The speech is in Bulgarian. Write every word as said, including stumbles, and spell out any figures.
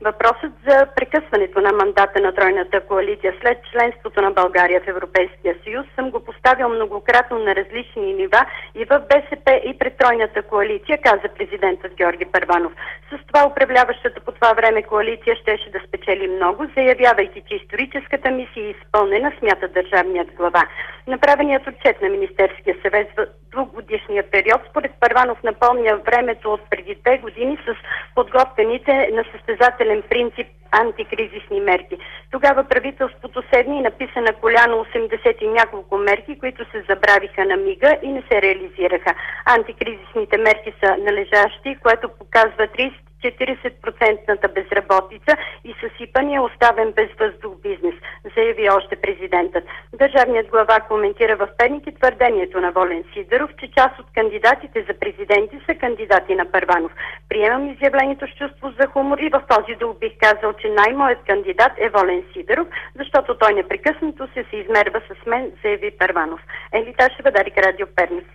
Въпросът за прекъсването на мандата на тройната коалиция след членството на България в Европейския съюз съм го поставил многократно на различни нива и в БСП, и пред тройната коалиция, каза президентът Георги Първанов. С това управляващата по това време коалиция щеше да спечели много, заявявайки, че историческата мисия е изпълнена, смята държавният глава. Направеният отчет на Министерския съвет в двугодишния период според Първанов напомня времето от преди две години с подготвените на състезателен принцип антикризисни мерки. Тогава правителството седни и написа на коляно осемдесет и няколко мерки, които се забравиха на мига и не се реализираха. Антикризисните мерки са належащи, което показва тридесет до четиридесет процента безработица и съсипания оставен без въздух бизнес, заяви още президентът. Държавният глава коментира в Перник и твърдението на Волен Сидеров, че част от кандидатите за президенти са кандидати на Първанов. Приемам изявлението с чувство за хумор и в този дух бих казал, че най-моят кандидат е Волен Сидеров, защото той непрекъснато се се измерва с мен, заяви Първанов. Елита Шевадарик, Радио Перник.